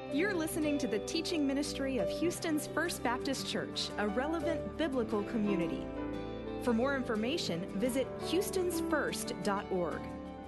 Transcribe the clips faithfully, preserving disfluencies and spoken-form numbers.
You're listening to the teaching ministry of Houston's First Baptist Church, a relevant biblical community. For more information, visit houstons first dot org.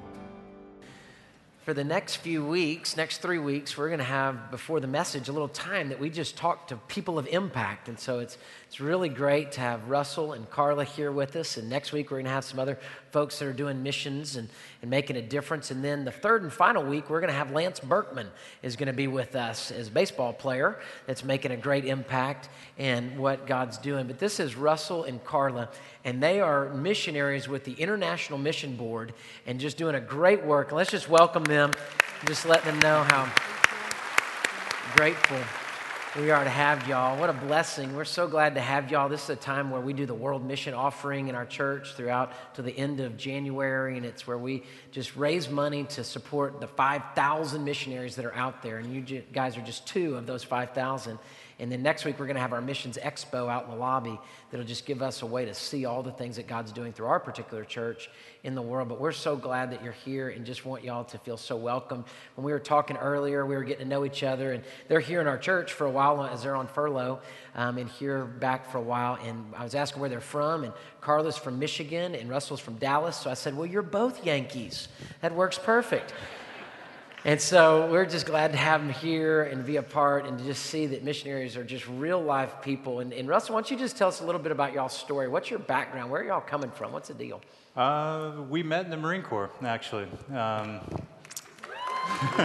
For the next few weeks, next three weeks, we're going to have, before the message, a little time that we just talk to people of impact. And so it's it's really great to have Russell and Carla here with us. And next week, we're going to have some other folks that are doing missions and, and making a difference. And then the third and final week, we're going to have Lance Berkman is going to be with us as a baseball player that's making a great impact in what God's doing. But this is Russell and Carla, and they are missionaries with the International Mission Board and just doing a great work. And let's just welcome them, just let them know how grateful we are to have y'all. What a blessing. We're so glad to have y'all. This is a time where we do the World Mission Offering in our church throughout to the end of January, and it's where we just raise money to support the five thousand missionaries that are out there, and you guys are just two of those five thousand. And then next week, we're going to have our Missions Expo out in the lobby that'll just give us a way to see all the things that God's doing through our particular church in the world. But we're so glad that you're here and just want y'all to feel so welcome. When we were talking earlier, we were getting to know each other, and they're here in our church for a while as they're on furlough um, and here back for a while. And I was asking where they're from, and Carla's from Michigan and Russell's from Dallas. So I said, well, you're both Yankees. That works perfect. And so we're just glad to have them here and be a part and to just see that missionaries are just real life people. And, and Russell, why don't you just tell us a little bit about y'all's story? What's your background? Where are y'all coming from? What's the deal? Uh, we met in the Marine Corps, actually. Um, uh,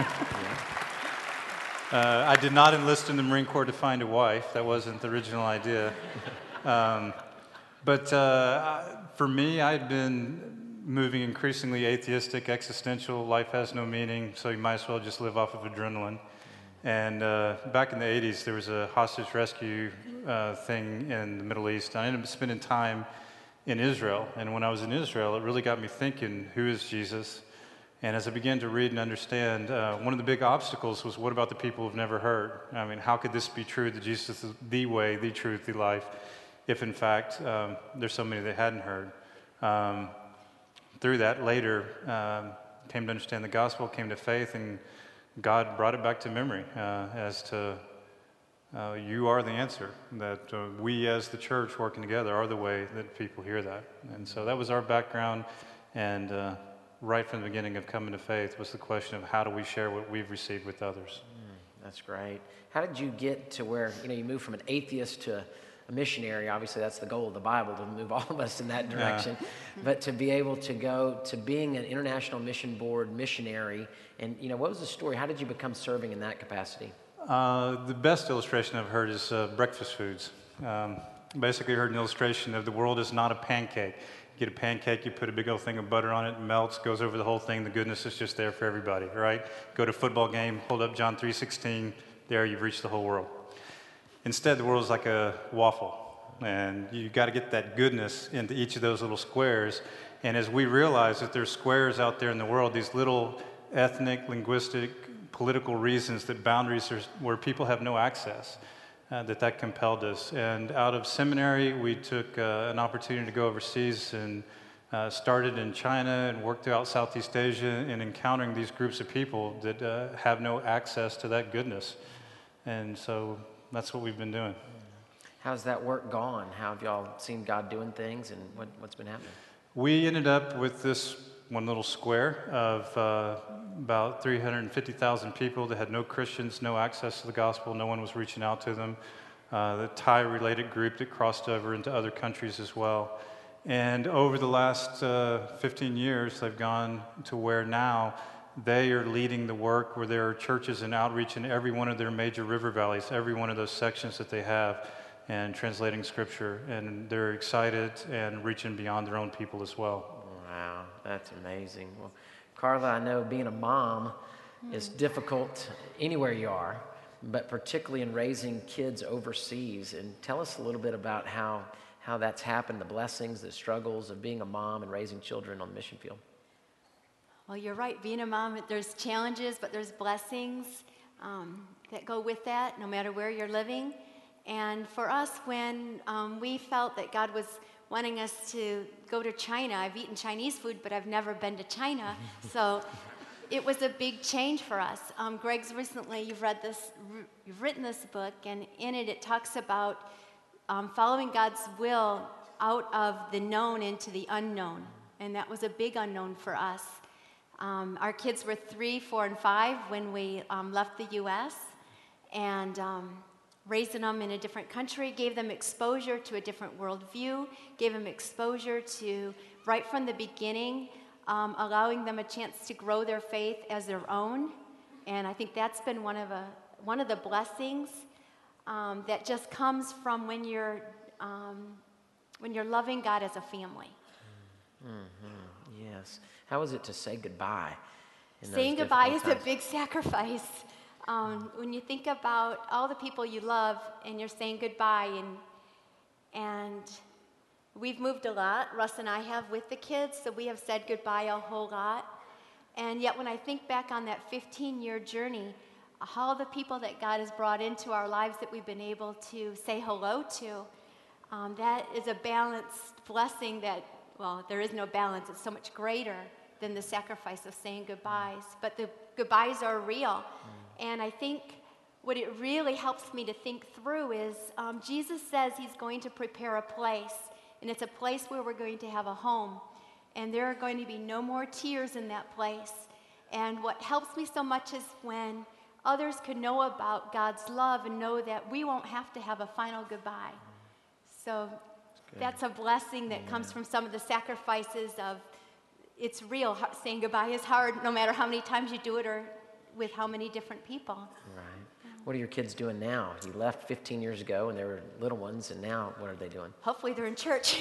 I did not enlist in the Marine Corps to find a wife. That wasn't the original idea. Um, but uh, for me, I'd been moving increasingly atheistic, existential, life has no meaning, so you might as well just live off of adrenaline. And uh, back in the eighties, there was a hostage rescue uh, thing in the Middle East. I ended up spending time in Israel, and when I was in Israel, it really got me thinking, who is Jesus? And as I began to read and understand, uh, one of the big obstacles was, what about the people who've never heard? I mean, how could this be true, that Jesus is the way, the truth, the life, if in fact um, there's so many that hadn't heard? Um, Through that, later, um, came to understand the gospel, came to faith, and God brought it back to memory uh, as to uh, you are the answer, that uh, we as the church working together are the way that people hear that. And so that was our background, and uh, right from the beginning of coming to faith was the question of how do we share what we've received with others. Mm, that's great. How did you get to where, you know, you moved from an atheist to a missionary? Obviously, that's the goal of the Bible, to move all of us in that direction. Yeah. But to be able to go to being an International Mission Board missionary, and, you know, what was the story? How did you become serving in that capacity? Uh, the best illustration I've heard is uh, breakfast foods. Um, basically, I heard an illustration of the world is not a pancake. You get a pancake, you put a big old thing of butter on it, melts, goes over the whole thing. The goodness is just there for everybody, right? Go to a football game, hold up John three sixteen, there you've reached the whole world. Instead, the world is like a waffle, and you got to get that goodness into each of those little squares. And as we realize that there's squares out there in the world, these little ethnic, linguistic, political reasons, that boundaries are where people have no access, uh, that that compelled us. And out of seminary, we took uh, an opportunity to go overseas and uh, started in China and worked throughout Southeast Asia and encountering these groups of people that uh, have no access to that goodness. And so that's what we've been doing. How's that work gone? How have y'all seen God doing things, and what, what's been happening? We ended up with this one little square of uh, about three hundred fifty thousand people that had no Christians, no access to the gospel, no one was reaching out to them. Uh, the Thai-related group that crossed over into other countries as well. And over the last uh, fifteen years, they've gone to where now they are leading the work where there are churches and outreach in every one of their major river valleys, every one of those sections that they have, and translating scripture. And they're excited and reaching beyond their own people as well. Wow, that's amazing. Well, Carla, I know being a mom is difficult anywhere you are, but particularly in raising kids overseas. And tell us a little bit about how, how that's happened, the blessings, the struggles of being a mom and raising children on the mission field. Well, you're right. Being a mom, there's challenges, but there's blessings um, that go with that, no matter where you're living. And for us, when um, we felt that God was wanting us to go to China, I've eaten Chinese food, but I've never been to China. So it was a big change for us. Um, Greg's recently, you've read this, you've written this book, and in it, it talks about um, following God's will out of the known into the unknown. And that was a big unknown for us. Um, our kids were three, four, and five when we um, left the U S, and um, raising them in a different country gave them exposure to a different worldview, gave them exposure to, right from the beginning, um, allowing them a chance to grow their faith as their own. And I think that's been one of, a, one of the blessings um, that just comes from when you're, um, when you're loving God as a family. Mm-hmm. Yes. How is it to say goodbye? in those Saying goodbye is difficult a big sacrifice. Um, when you think about all the people you love and you're saying goodbye, and and we've moved a lot, Russ and I have, with the kids, so we have said goodbye a whole lot. And yet when I think back on that fifteen-year journey, all the people that God has brought into our lives that we've been able to say hello to, um, that is a balanced blessing that, well, there is no balance. It's so much greater than the sacrifice of saying goodbyes. But the goodbyes are real. And I think what it really helps me to think through is um, Jesus says he's going to prepare a place, and it's a place where we're going to have a home. And there are going to be no more tears in that place. And what helps me so much is when others can know about God's love and know that we won't have to have a final goodbye. So that's a blessing that comes from some of the sacrifices of, it's real, saying goodbye is hard no matter how many times you do it or with how many different people. Right. What are your kids doing now? You left fifteen years ago and they were little ones, and now what are they doing? Hopefully they're in church.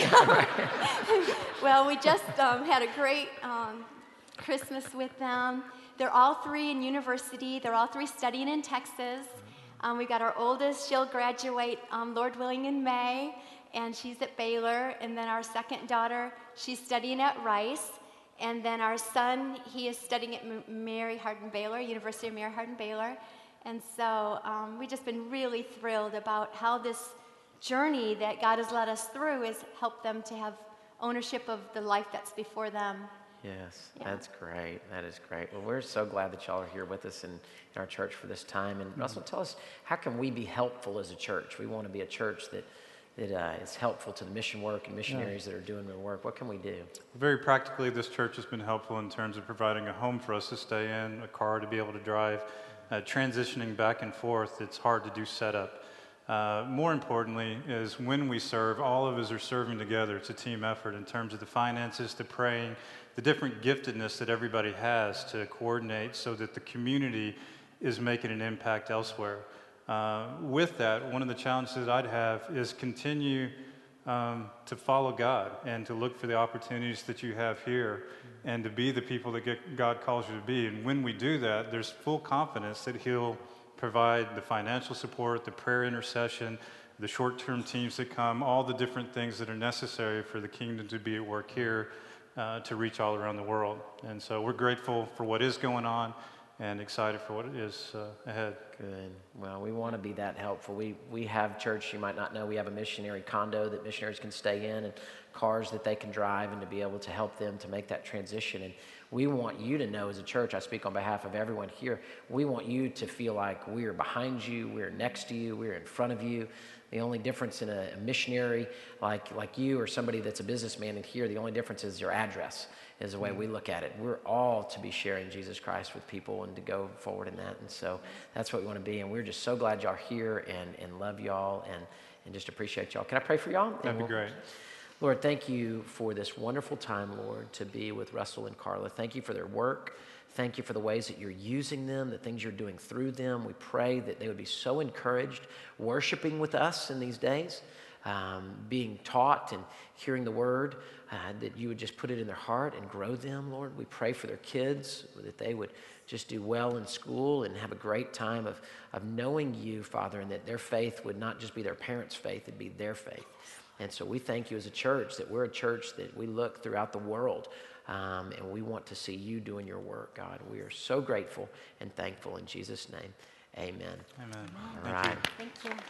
Well, we just um, had a great um, Christmas with them. They're all three in university. They're all three studying in Texas. Um, we got our oldest, she'll graduate, um, Lord willing, in May, and she's at Baylor. And then our second daughter, she's studying at Rice. And then our son, he is studying at M- Mary Hardin Baylor, University of Mary Hardin Baylor. And so um, we've just been really thrilled about how this journey that God has led us through has helped them to have ownership of the life that's before them. Yes, Yeah. that's great. That is great. Well, we're so glad that y'all are here with us in, in our church for this time. And Russell, tell us, how can we be helpful as a church? We want to be a church that that uh, is helpful to the mission work and missionaries yeah. that are doing their work. What can we do? Very practically, this church has been helpful in terms of providing a home for us to stay in, a car to be able to drive. Uh, transitioning back and forth, it's hard to do setup. Uh, more importantly is when we serve, all of us are serving together. It's a team effort in terms of the finances, the praying, the different giftedness that everybody has to coordinate so that the community is making an impact elsewhere. Uh, with that, one of the challenges that I'd have is continue um, to follow God and to look for the opportunities that you have here and to be the people that get, God calls you to be. And when we do that, there's full confidence that He'll provide the financial support, the prayer intercession, the short-term teams that come, all the different things that are necessary for the kingdom to be at work here uh, to reach all around the world. And so we're grateful for what is going on and excited for what is uh, ahead. Good. Well, we want to be that helpful. We we have church, you might not know, we have a missionary condo that missionaries can stay in and cars that they can drive and to be able to help them to make that transition. And we want you to know as a church, I speak on behalf of everyone here, we want you to feel like we are behind you, we're next to you, we're in front of you. The only difference in a, a missionary like, like you or somebody that's a businessman in here, the only difference is your address, is the way we look at it. We're all to be sharing Jesus Christ with people and to go forward in that. And so that's what we want to be. And we're just so glad y'all are here and, and love y'all and, and just appreciate y'all. Can I pray for y'all? That'd be we'll, great. Lord, thank you for this wonderful time, Lord, to be with Russell and Carla. Thank you for their work. Thank you for the ways that you're using them, the things you're doing through them. We pray that they would be so encouraged worshiping with us in these days, um, being taught and hearing the word, uh, that you would just put it in their heart and grow them, Lord. We pray for their kids, that they would just do well in school and have a great time of, of knowing you, Father, and that their faith would not just be their parents' faith, it'd be their faith. And so we thank you as a church that we're a church that we look throughout the world, um, and we want to see you doing your work, God. We are so grateful and thankful in Jesus' name. Amen. Amen. All Thank right. you. Thank you.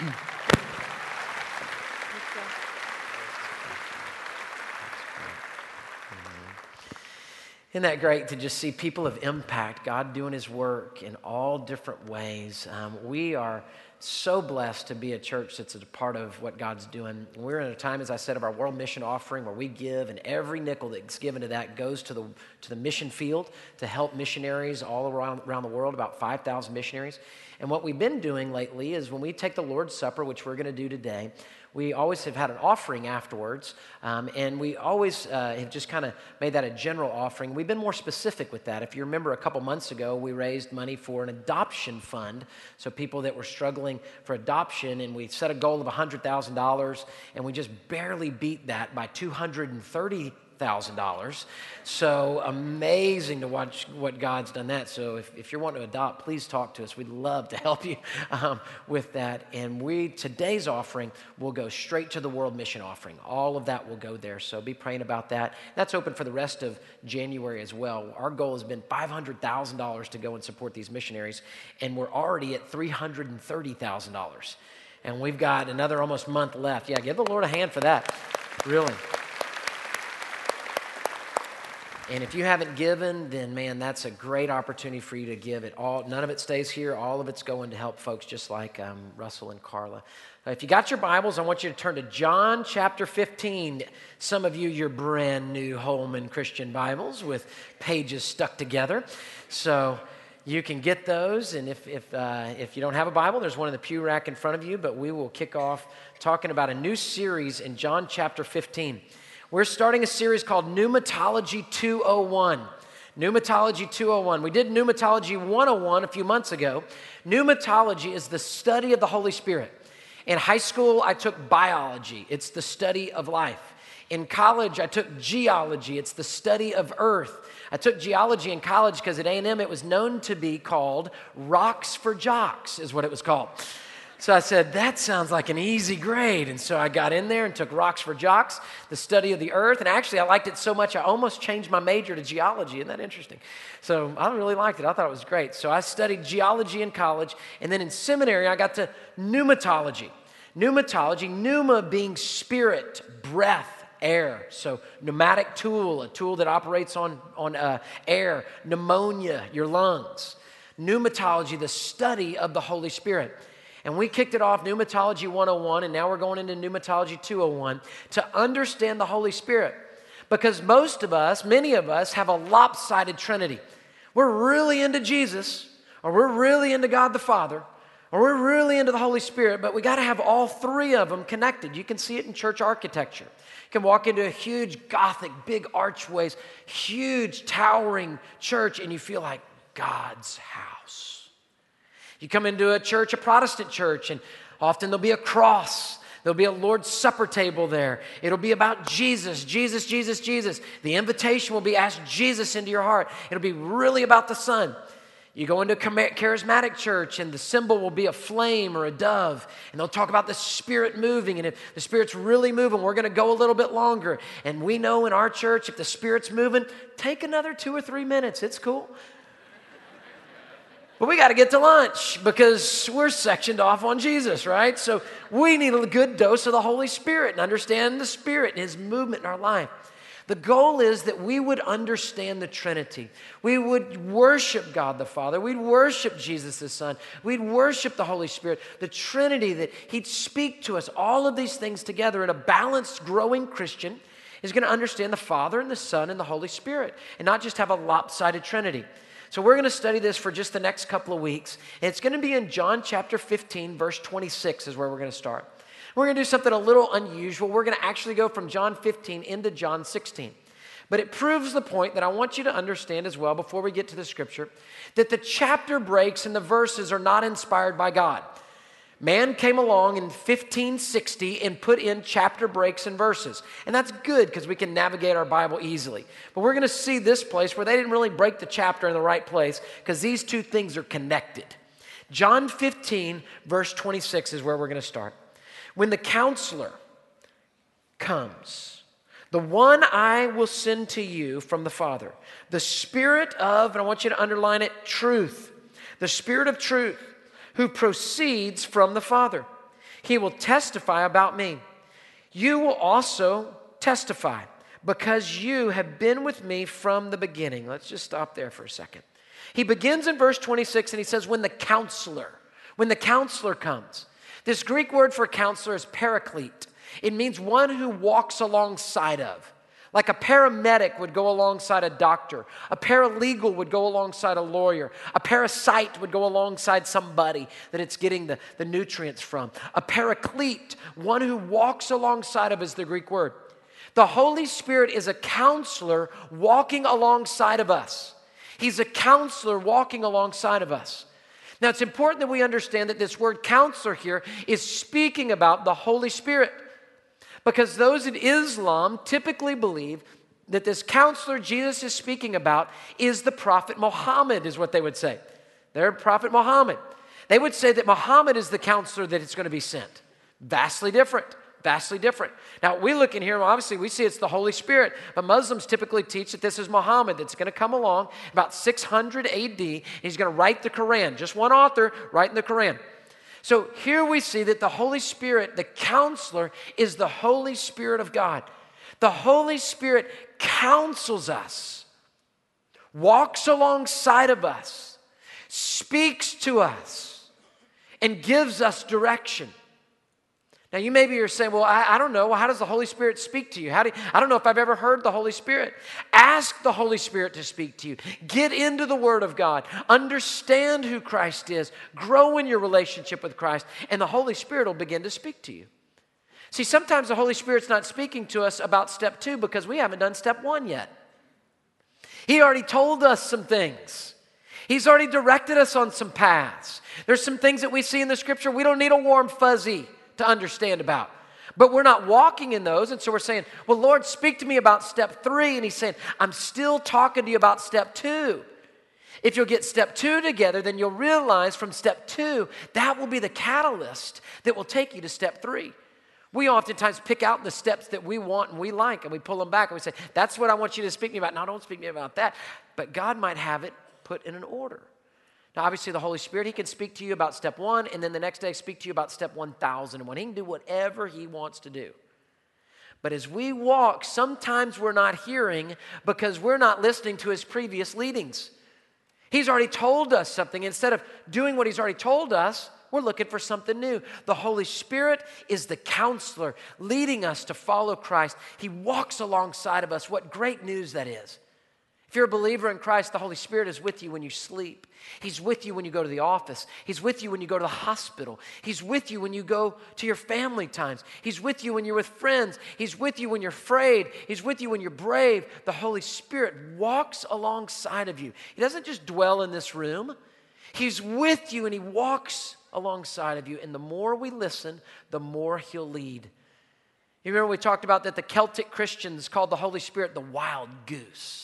Thank you. Isn't that great to just see people of impact, God doing his work in all different ways? Um, we are so blessed to be a church that's a part of what God's doing. We're in a time, as I said, of our World Mission Offering where we give, and every nickel that's given to that goes to the to the mission field to help missionaries all around, around the world, about five thousand missionaries. And what we've been doing lately is when we take the Lord's Supper, which we're going to do today, we always have had an offering afterwards, um, and we always uh, have just kind of made that a general offering. We've been more specific with that. If you remember a couple months ago, we raised money for an adoption fund, so people that were struggling for adoption, and we set a goal of one hundred thousand dollars, and we just barely beat that by two hundred thirty thousand dollars. So amazing to watch what God's done that. So if, if you're wanting to adopt, please talk to us. We'd love to help you um, with that. And we today's offering will go straight to the World Mission Offering. All of that will go there. So be praying about that. That's open for the rest of January as well. Our goal has been five hundred thousand dollars to go and support these missionaries, and we're already at three hundred thirty thousand dollars. And we've got another almost month left. Yeah, give the Lord a hand for that. Really. And if you haven't given, then man, that's a great opportunity for you to give it all. None of it stays here. All of it's going to help folks just like um, Russell and Carla. Uh, if you got your Bibles, I want you to turn to John chapter fifteen. Some of you, your brand new Holman Christian Bibles with pages stuck together. So you can get those. And if, if, uh, if you don't have a Bible, there's one in the pew rack in front of you. But we will kick off talking about a new series in John chapter fifteen. We're starting a series called Pneumatology two oh one. Pneumatology two oh one. We did Pneumatology one oh one a few months ago. Pneumatology is the study of the Holy Spirit. In high school, I took biology. It's the study of life. In college, I took geology. It's the study of earth. I took geology in college because at A and M it was known to be called Rocks for Jocks, is what it was called. So I said, that sounds like an easy grade. And so I got in there and took Rocks for Jocks, the study of the earth. And actually, I liked it so much, I almost changed my major to geology. Isn't that interesting? So I really liked it. I thought it was great. So I studied geology in college. And then in seminary, I got to pneumatology. Pneumatology, pneuma being spirit, breath, air. So pneumatic tool, a tool that operates on, on uh, air. Pneumonia, your lungs. Pneumatology, the study of the Holy Spirit. And we kicked it off, Pneumatology one oh one, and now we're going into Pneumatology two oh one to understand the Holy Spirit. Because most of us, many of us, have a lopsided Trinity. We're really into Jesus, or we're really into God the Father, or we're really into the Holy Spirit, but we got to have all three of them connected. You can see it in church architecture. You can walk into a huge Gothic, big archways, huge towering church, and you feel like God's house. You come into a church, a Protestant church, and often there'll be a cross. There'll be a Lord's Supper table there. It'll be about Jesus, Jesus, Jesus, Jesus. The invitation will be ask Jesus into your heart. It'll be really about the Son. You go into a charismatic church, and the symbol will be a flame or a dove, and they'll talk about the Spirit moving, and if the Spirit's really moving, we're going to go a little bit longer. And we know in our church, if the Spirit's moving, take another two or three minutes. It's cool. But we got to get to lunch because we're sectioned off on Jesus, right? So we need a good dose of the Holy Spirit and understand the Spirit and His movement in our life. The goal is that we would understand the Trinity. We would worship God the Father. We'd worship Jesus the Son. We'd worship the Holy Spirit. The Trinity, that He'd speak to us. All of these things together, and a balanced, growing Christian is going to understand the Father and the Son and the Holy Spirit and not just have a lopsided Trinity. So we're going to study this for just the next couple of weeks. And it's going to be in John chapter fifteen, verse twenty-six is where we're going to start. We're going to do something a little unusual. We're going to actually go from John fifteen into John sixteen. But it proves the point that I want you to understand as well before we get to the scripture, that the chapter breaks and the verses are not inspired by God. Man came along in fifteen sixty and put in chapter breaks and verses. And that's good because we can navigate our Bible easily. But we're going to see this place where they didn't really break the chapter in the right place because these two things are connected. John fifteen, verse twenty-six is where we're going to start. When the counselor comes, the one I will send to you from the Father, the Spirit of, and I want you to underline it, truth. The Spirit of truth, who proceeds from the Father. He will testify about me. You will also testify, because you have been with me from the beginning. Let's just stop there for a second. He begins in verse twenty-six and he says, when the counselor, when the counselor comes. This Greek word for counselor is paraclete. It means one who walks alongside of. Like a paramedic would go alongside a doctor. A paralegal would go alongside a lawyer. A parasite would go alongside somebody that it's getting the, the nutrients from. A paraclete, one who walks alongside of, is the Greek word. The Holy Spirit is a counselor walking alongside of us. He's a counselor walking alongside of us. Now, it's important that we understand that this word counselor here is speaking about the Holy Spirit. Because those in Islam typically believe that this counselor Jesus is speaking about is the prophet Muhammad, is what they would say. They're prophet Muhammad. They would say that Muhammad is the counselor that is going to be sent. Vastly different. Vastly different. Now, we look in here, obviously, we see it's the Holy Spirit, but Muslims typically teach that this is Muhammad that's going to come along about six hundred A D, and he's going to write the Quran. Just one author writing the Quran. So here we see that the Holy Spirit, the counselor, is the Holy Spirit of God. The Holy Spirit counsels us, walks alongside of us, speaks to us, and gives us direction. Now, you maybe are saying, well, I, I don't know. Well, how does the Holy Spirit speak to you? How do you, I don't know if I've ever heard the Holy Spirit. Ask the Holy Spirit to speak to you. Get into the Word of God. Understand who Christ is. Grow in your relationship with Christ, and the Holy Spirit will begin to speak to you. See, sometimes the Holy Spirit's not speaking to us about step two because we haven't done step one yet. He already told us some things. He's already directed us on some paths. There's some things that we see in the Scripture we don't need a warm fuzzy to understand about. But we're not walking in those, and so we're saying, well, Lord, speak to me about step three. And he's saying, I'm still talking to you about step two. If you'll get step two together, then you'll realize from step two, that will be the catalyst that will take you to step three. We oftentimes pick out the steps that we want and we like, and we pull them back, and we say, that's what I want you to speak to me about. No, don't speak to me about that. But God might have it put in an order. Now, obviously, the Holy Spirit, he can speak to you about step one, and then the next day speak to you about step one thousand and one. He can do whatever he wants to do. But as we walk, sometimes we're not hearing because we're not listening to his previous leadings. He's already told us something. Instead of doing what he's already told us, we're looking for something new. The Holy Spirit is the counselor leading us to follow Christ. He walks alongside of us. What great news that is. If you're a believer in Christ, the Holy Spirit is with you when you sleep. He's with you when you go to the office. He's with you when you go to the hospital. He's with you when you go to your family times. He's with you when you're with friends. He's with you when you're afraid. He's with you when you're brave. The Holy Spirit walks alongside of you. He doesn't just dwell in this room. He's with you and he walks alongside of you. And the more we listen, the more he'll lead. You remember we talked about that the Celtic Christians called the Holy Spirit the wild goose.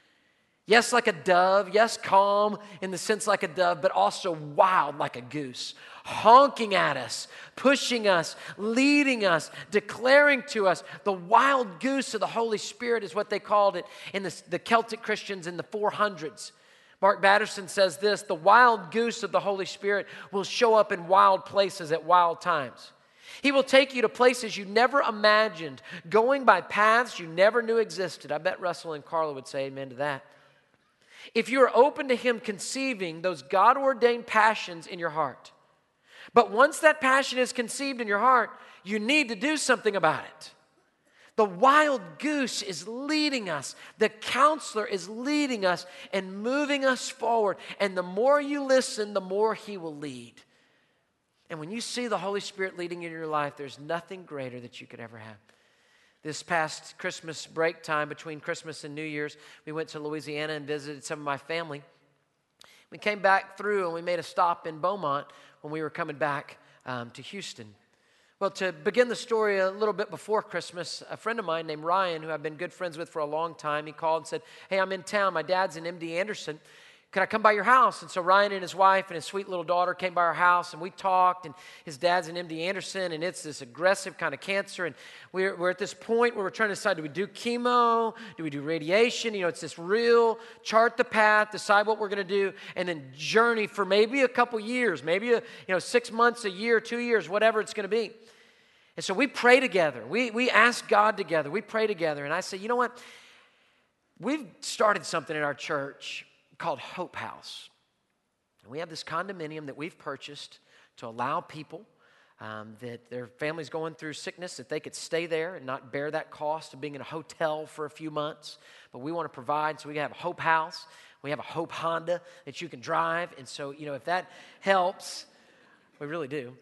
Yes, like a dove. Yes, calm in the sense like a dove, but also wild like a goose. Honking at us, pushing us, leading us, declaring to us. The wild goose of the Holy Spirit is what they called it in the, the Celtic Christians in the four hundreds. Mark Batterson says this, the wild goose of the Holy Spirit will show up in wild places at wild times. He will take you to places you never imagined, going by paths you never knew existed. I bet Russell and Carla would say amen to that. If you are open to him conceiving those God-ordained passions in your heart. But once that passion is conceived in your heart, you need to do something about it. The wild goose is leading us. The counselor is leading us and moving us forward. And the more you listen, the more he will lead. And when you see the Holy Spirit leading in your life, there's nothing greater that you could ever have. This past Christmas break time, between Christmas and New Year's, we went to Louisiana and visited some of my family. We came back through and we made a stop in Beaumont when we were coming back um, to Houston. Well, to begin the story a little bit before Christmas, a friend of mine named Ryan, who I've been good friends with for a long time, he called and said, hey, I'm in town. My dad's in M D Anderson. Can I come by your house? And so Ryan and his wife and his sweet little daughter came by our house, and we talked, and his dad's in M D Anderson, and it's this aggressive kind of cancer, and we're, we're at this point where we're trying to decide, do we do chemo? Do we do radiation? You know, it's this real chart the path, decide what we're going to do, and then journey for maybe a couple years, maybe a, you know, six months, a year, two years, whatever it's going to be. And so we pray together. We, we ask God together. We pray together. And I say, you know what? We've started something in our church called Hope House. And we have this condominium that we've purchased to allow people um, that their family's going through sickness, that they could stay there and not bear that cost of being in a hotel for a few months. But we want to provide, so we have a Hope House. We have a Hope Honda that you can drive. And so, you know, if that helps, we really do.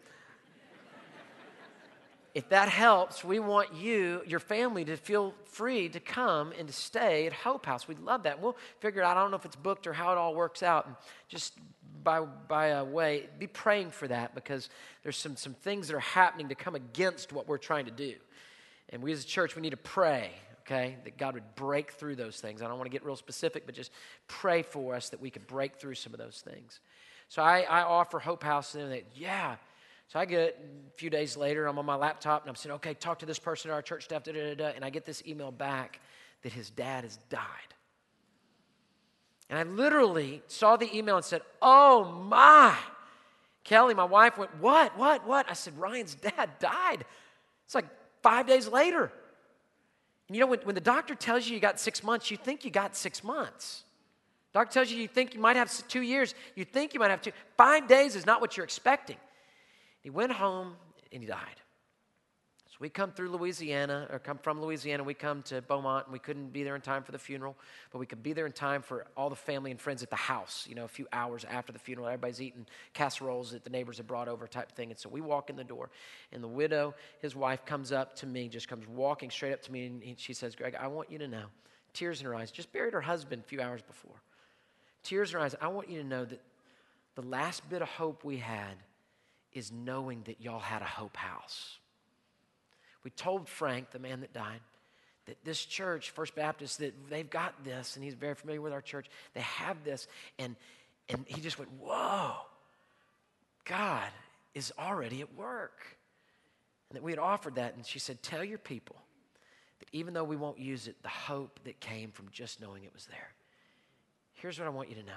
If that helps, we want you, your family, to feel free to come and to stay at Hope House. We'd love that. We'll figure it out. I don't know if it's booked or how it all works out. And just by by a way, be praying for that, because there's some, some things that are happening to come against what we're trying to do. And we as a church, we need to pray, okay, that God would break through those things. I don't want to get real specific, but just pray for us that we could break through some of those things. So I, I offer Hope House, and they, yeah. So I get a few days later, I'm on my laptop, and I'm saying, okay, talk to this person at our church staff, da, da, da, da, and I get this email back that his dad has died. And I literally saw the email and said, oh my. Kelly, my wife, went, what, what, what? I said, Ryan's dad died. It's like five days later. And you know, when, when the doctor tells you you got six months, you think you got six months. Doctor tells you you think you might have two years, you think you might have two. Five days is not what you're expecting. He went home and he died. So we come through Louisiana, or come from Louisiana, we come to Beaumont, and we couldn't be there in time for the funeral, but we could be there in time for all the family and friends at the house, you know, a few hours after the funeral. Everybody's eating casseroles that the neighbors had brought over type thing. And so we walk in the door, and the widow, his wife, comes up to me, just comes walking straight up to me, and she says, Greg, I want you to know, tears in her eyes, just buried her husband a few hours before. Tears in her eyes, I want you to know that the last bit of hope we had is knowing that y'all had a Hope House. We told Frank, the man that died, that this church, First Baptist, that they've got this, and he's very familiar with our church. They have this, and, and he just went, whoa, God is already at work. And that we had offered that, and she said, tell your people that even though we won't use it, the hope that came from just knowing it was there. Here's what I want you to know.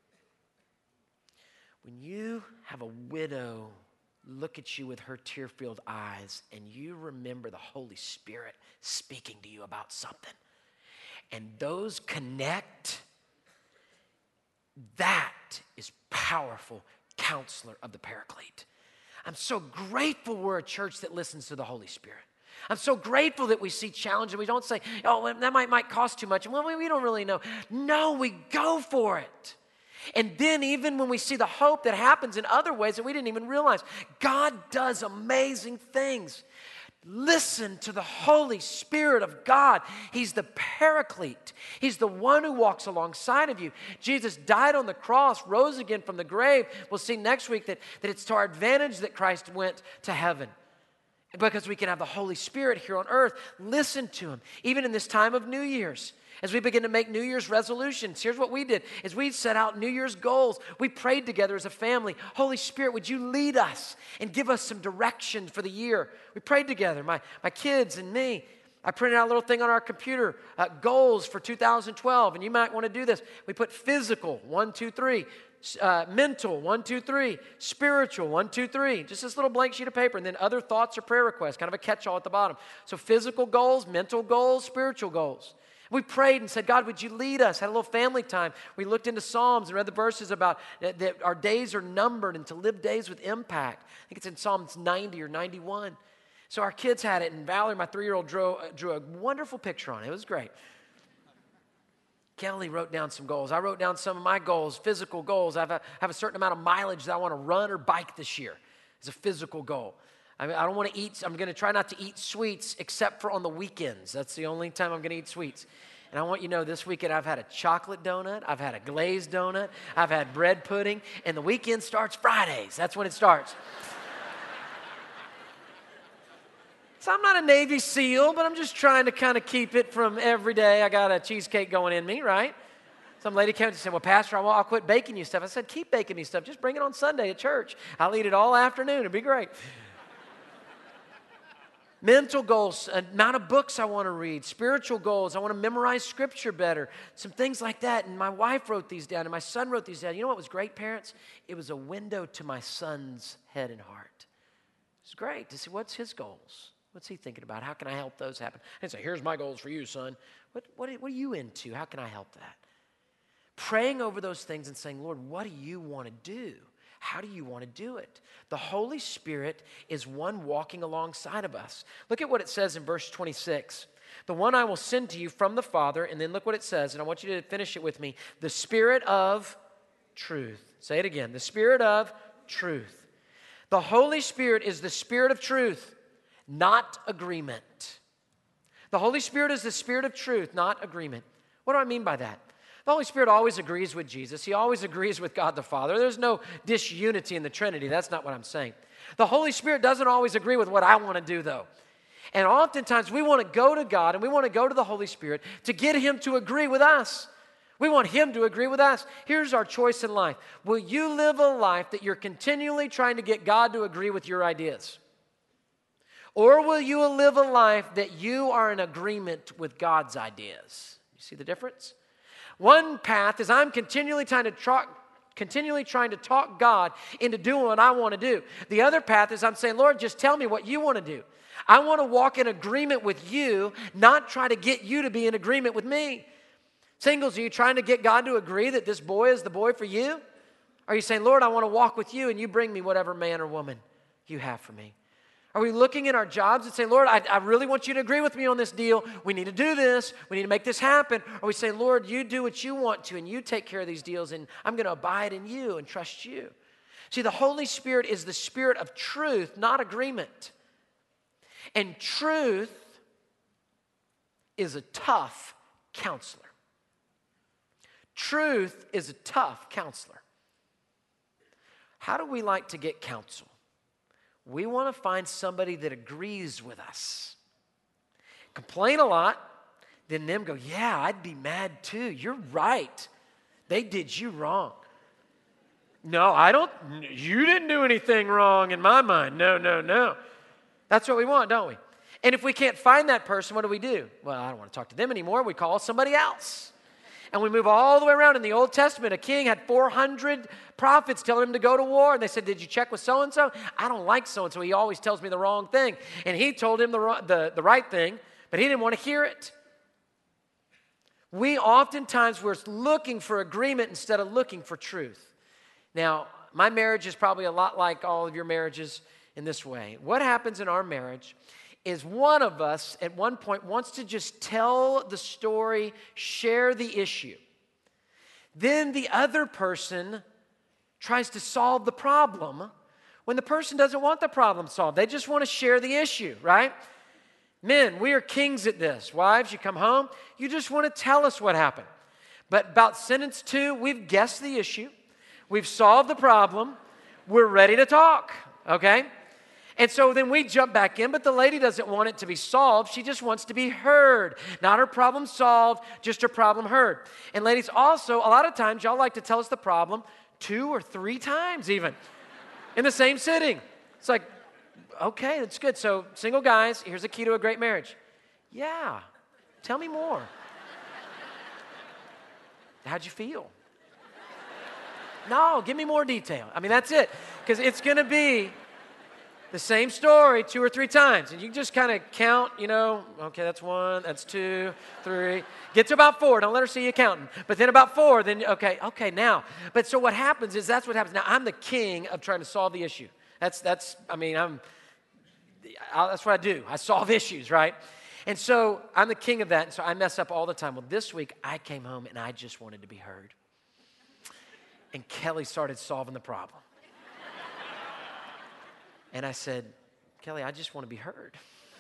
When you have a widow look at you with her tear-filled eyes, and you remember the Holy Spirit speaking to you about something, and those connect, that is powerful counselor of the Paraclete. I'm so grateful we're a church that listens to the Holy Spirit. I'm so grateful that we see challenges. We don't say, oh, that might, might cost too much. Well, we don't really know. No, we go for it. And then even when we see the hope that happens in other ways that we didn't even realize, God does amazing things. Listen to the Holy Spirit of God. He's the Paraclete. He's the one who walks alongside of you. Jesus died on the cross, rose again from the grave. We'll see next week that, that it's to our advantage that Christ went to heaven, because we can have the Holy Spirit here on earth. Listen to him. Even in this time of New Year's, as we begin to make New Year's resolutions, here's what we did, is we set out New Year's goals. We prayed together as a family. Holy Spirit, would you lead us and give us some direction for the year? We prayed together, my, my kids and me. I printed out a little thing on our computer, uh, goals for two thousand twelve, and you might want to do this. We put physical, one, two, three. Uh, mental, one, two, three. Spiritual, one, two, three. Just this little blank sheet of paper, and then other thoughts or prayer requests, kind of a catch-all at the bottom. So physical goals, mental goals, spiritual goals. We prayed and said, God, would you lead us? Had a little family time. We looked into Psalms and read the verses about that, that our days are numbered and to live days with impact. I think it's in Psalms ninety or ninety-one. So our kids had it, and Valerie, my three-year-old, drew, drew a wonderful picture on it. It was great. Kelly wrote down some goals. I wrote down some of my goals, physical goals. I have a, have a certain amount of mileage that I want to run or bike this year. It's a physical goal. I mean, I don't want to eat, I'm going to try not to eat sweets except for on the weekends. That's the only time I'm going to eat sweets. And I want you to know this weekend I've had a chocolate donut, I've had a glazed donut, I've had bread pudding, and the weekend starts Fridays. That's when it starts. So I'm not a Navy SEAL, but I'm just trying to kind of keep it from every day. I got a cheesecake going in me, right? Some lady came and said, well, Pastor, I'll, I'll quit baking you stuff. I said, keep baking me stuff. Just bring it on Sunday at church. I'll eat it all afternoon. It'll be great. Mental goals, amount of books I want to read. Spiritual goals, I want to memorize Scripture better. Some things like that. And my wife wrote these down, and my son wrote these down. You know what was great, parents? It was a window to my son's head and heart. It's great to see what's his goals. What's he thinking about? How can I help those happen? And say, here's my goals for you, son. What, what, what are you into? How can I help that? Praying over those things and saying, Lord, what do you want to do? How do you want to do it? The Holy Spirit is one walking alongside of us. Look at what it says in verse twenty-six. The one I will send to you from the Father, and then look what it says, and I want you to finish it with me. The Spirit of truth. Say it again. The Spirit of truth. The Holy Spirit is the Spirit of truth, not agreement. The Holy Spirit is the Spirit of truth, not agreement. What do I mean by that? The Holy Spirit always agrees with Jesus. He always agrees with God the Father. There's no disunity in the Trinity. That's not what I'm saying. The Holy Spirit doesn't always agree with what I want to do, though. And oftentimes we want to go to God and we want to go to the Holy Spirit to get Him to agree with us. We want Him to agree with us. Here's our choice in life. Will you live a life that you're continually trying to get God to agree with your ideas? Or will you live a life that you are in agreement with God's ideas? You see the difference? One path is I'm continually trying to talk, continually trying to talk God into doing what I want to do. The other path is I'm saying, Lord, just tell me what you want to do. I want to walk in agreement with you, not try to get you to be in agreement with me. Singles, are you trying to get God to agree that this boy is the boy for you? Are you saying, Lord, I want to walk with you and you bring me whatever man or woman you have for me? Are we looking at our jobs and saying, Lord, I, I really want you to agree with me on this deal. We need to do this. We need to make this happen. Or we say, Lord, you do what you want to and you take care of these deals and I'm going to abide in you and trust you. See, the Holy Spirit is the Spirit of truth, not agreement. And truth is a tough counselor. Truth is a tough counselor. How do we like to get counsel? We want to find somebody that agrees with us. Complain a lot, then them go, yeah, I'd be mad too. You're right. They did you wrong. No, I don't, you didn't do anything wrong in my mind. No, no, no. That's what we want, don't we? And if we can't find that person, what do we do? Well, I don't want to talk to them anymore. We call somebody else. And we move all the way around. In the Old Testament, a king had four hundred prophets telling him to go to war. And they said, did you check with so-and-so? I don't like so-and-so. He always tells me the wrong thing. And he told him the, the, the right thing, but he didn't want to hear it. We oftentimes, we're looking for agreement instead of looking for truth. Now, my marriage is probably a lot like all of your marriages in this way. What happens in our marriage is one of us at one point wants to just tell the story, share the issue. Then the other person tries to solve the problem when the person doesn't want the problem solved. They just want to share the issue, right? Men, we are kings at this. Wives, you come home, you just want to tell us what happened. But about sentence two, we've guessed the issue. We've solved the problem. We're ready to talk, okay? And so then we jump back in, but the lady doesn't want it to be solved. She just wants to be heard. Not her problem solved, just her problem heard. And ladies, also, a lot of times, y'all like to tell us the problem two or three times even in the same sitting. It's like, okay, that's good. So single guys, here's the key to a great marriage. Yeah, tell me more. How'd you feel? No, give me more detail. I mean, that's it. Because it's going to be the same story two or three times. And you just kind of count, you know, okay, that's one, that's two, three. Get to about four. Don't let her see you counting. But then about four, then, okay, okay, now. But so what happens is that's what happens. Now, I'm the king of trying to solve the issue. That's, that's I mean, I'm, I, that's what I do. I solve issues, right? And so I'm the king of that, and so I mess up all the time. Well, this week, I came home, and I just wanted to be heard. And Kelly started solving the problem. And I said, Kelly, I just want to be heard.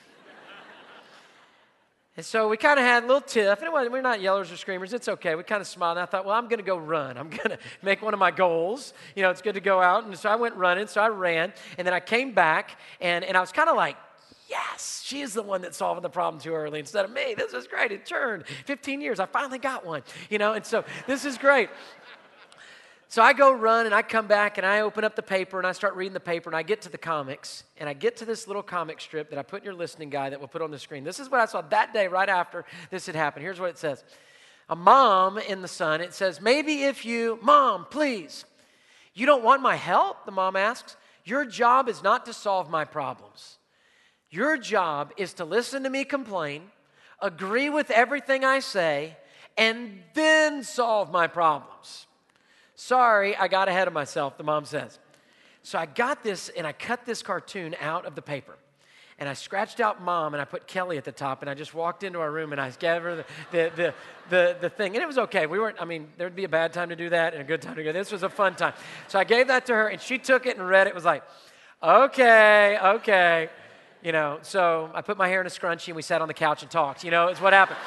And so we kind of had a little tiff. And it wasn't, we're not yellers or screamers. It's okay. We kind of smiled. And I thought, well, I'm going to go run. I'm going to make one of my goals. You know, it's good to go out. And so I went running. So I ran. And then I came back. And, and I was kind of like, yes, she is the one that's solving the problem too early instead of me. This is great. It turned fifteen years. I finally got one. You know, and so this is great. So I go run and I come back and I open up the paper and I start reading the paper and I get to the comics and I get to this little comic strip that I put in your listening guide that we'll put on the screen. This is what I saw that day right after this had happened. Here's what it says. A mom in the sun, it says, maybe if you, mom, please, you don't want my help? The mom asks. Your job is not to solve my problems. Your job is to listen to me complain, agree with everything I say, and then solve my problems. Sorry, I got ahead of myself, the mom says. So I got this, and I cut this cartoon out of the paper. And I scratched out Mom, and I put Kelly at the top, and I just walked into our room, and I gave her the, the, the, the, the thing. And it was okay. We weren't, I mean, there would be a bad time to do that and a good time to go. This was a fun time. So I gave that to her, and she took it and read it. It was like, okay, okay. You know, so I put my hair in a scrunchie, and we sat on the couch and talked. You know, it's what happened.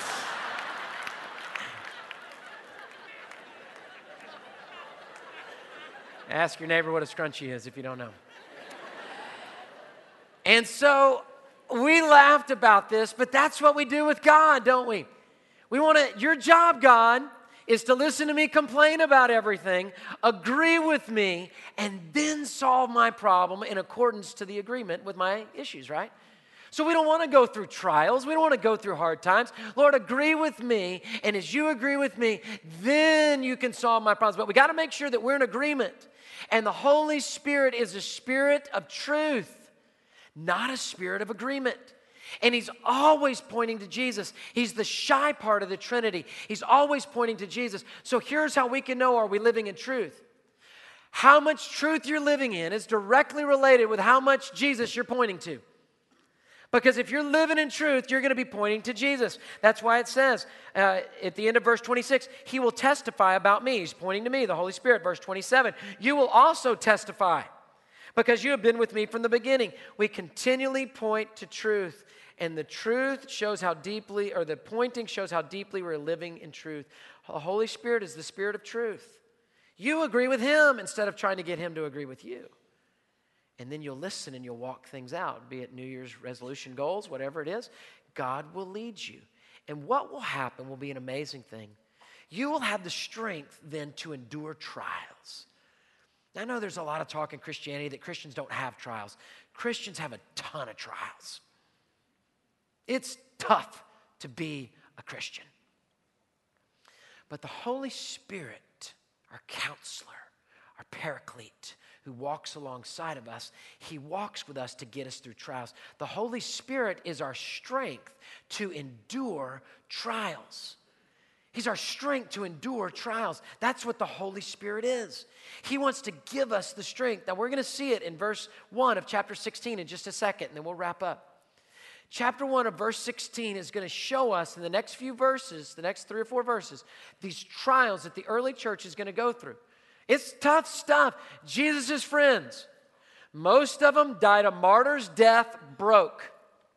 Ask your neighbor what a scrunchie is if you don't know. And so we laughed about this, but that's what we do with God, don't we? We want to, your job, God, is to listen to me complain about everything, agree with me, and then solve my problem in accordance to the agreement with my issues, right? So we don't want to go through trials. We don't want to go through hard times. Lord, agree with me, and as you agree with me, then you can solve my problems. But we got to make sure that we're in agreement. And the Holy Spirit is a spirit of truth, not a spirit of agreement. And he's always pointing to Jesus. He's the shy part of the Trinity. He's always pointing to Jesus. So here's how we can know, are we living in truth? How much truth you're living in is directly related with how much Jesus you're pointing to. Because if you're living in truth, you're going to be pointing to Jesus. That's why it says uh, at the end of verse twenty-six, he will testify about me. He's pointing to me, the Holy Spirit. Verse twenty-seven, you will also testify because you have been with me from the beginning. We continually point to truth, and the truth shows how deeply, or the pointing shows how deeply we're living in truth. The Holy Spirit is the Spirit of truth. You agree with him instead of trying to get him to agree with you. And then you'll listen and you'll walk things out, be it New Year's resolution goals, whatever it is. God will lead you. And what will happen will be an amazing thing. You will have the strength then to endure trials. I know there's a lot of talk in Christianity that Christians don't have trials. Christians have a ton of trials. It's tough to be a Christian. But the Holy Spirit, our counselor, our paraclete, who walks alongside of us, he walks with us to get us through trials. The Holy Spirit is our strength to endure trials. He's our strength to endure trials. That's what the Holy Spirit is. He wants to give us the strength. Now, we're going to see it in verse one of chapter sixteen in just a second, and then we'll wrap up. Chapter one of verse sixteen is going to show us in the next few verses, the next three or four verses, these trials that the early church is going to go through. It's tough stuff. Jesus' friends, most of them died a martyr's death broke.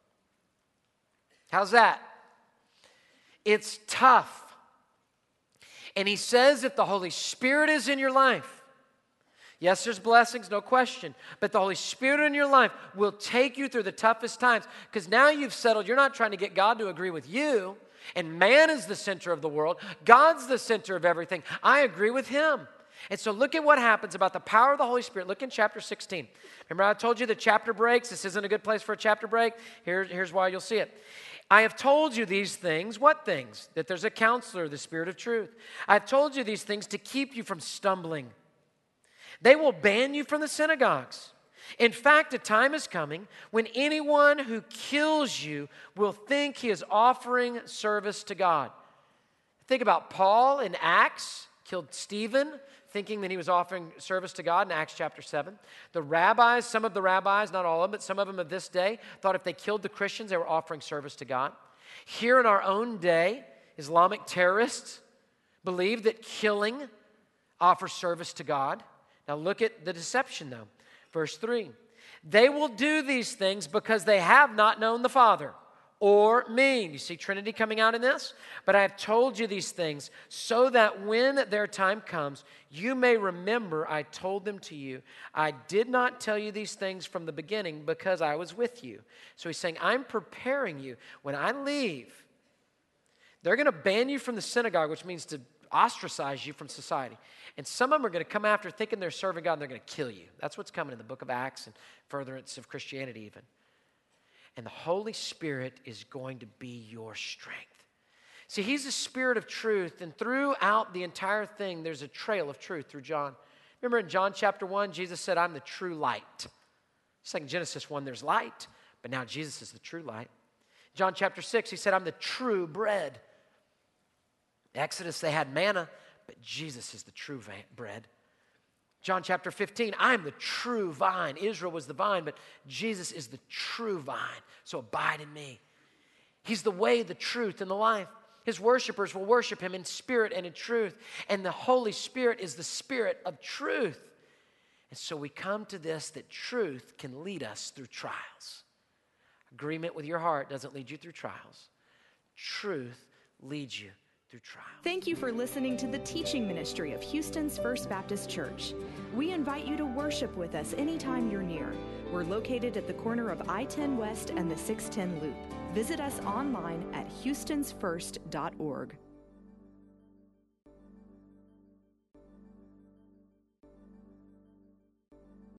How's that? It's tough. And he says if the Holy Spirit is in your life, yes, there's blessings, no question, but the Holy Spirit in your life will take you through the toughest times because now you've settled. You're not trying to get God to agree with you, and man is the center of the world. God's the center of everything. I agree with him. And so look at what happens about the power of the Holy Spirit. Look in chapter sixteen. Remember I told you the chapter breaks. This isn't a good place for a chapter break. Here, here's why you'll see it. I have told you these things. What things? That there's a counselor, the Spirit of truth. I've told you these things to keep you from stumbling. They will ban you from the synagogues. In fact, a time is coming when anyone who kills you will think he is offering service to God. Think about Paul in Acts, killed Stephen, thinking that he was offering service to God in Acts chapter seven. The rabbis, some of the rabbis, not all of them, but some of them of this day, thought if they killed the Christians, they were offering service to God. Here in our own day, Islamic terrorists believe that killing offers service to God. Now look at the deception though. Verse three, they will do these things because they have not known the Father or me. You see Trinity coming out in this? But I have told you these things so that when their time comes, you may remember I told them to you. I did not tell you these things from the beginning because I was with you. So he's saying, I'm preparing you. When I leave, they're going to ban you from the synagogue, which means to ostracize you from society. And some of them are going to come after thinking they're serving God and they're going to kill you. That's what's coming in the book of Acts and furtherance of Christianity even. And the Holy Spirit is going to be your strength. See, he's the Spirit of truth, and throughout the entire thing, there's a trail of truth through John. Remember in John chapter one, Jesus said, I'm the true light. It's like in Genesis one, there's light, but now Jesus is the true light. John chapter six, he said, I'm the true bread. Exodus, they had manna, but Jesus is the true va- bread. John chapter fifteen, I am the true vine. Israel was the vine, but Jesus is the true vine. So abide in me. He's the way, the truth, and the life. His worshipers will worship him in spirit and in truth. And the Holy Spirit is the spirit of truth. And so we come to this, that truth can lead us through trials. Agreement with your heart doesn't lead you through trials. Truth leads you through trials. Thank you for listening to the teaching ministry of Houston's First Baptist Church. We invite you to worship with us anytime you're near. We're located at the corner of I ten West and the six ten Loop. Visit us online at houstons first dot org.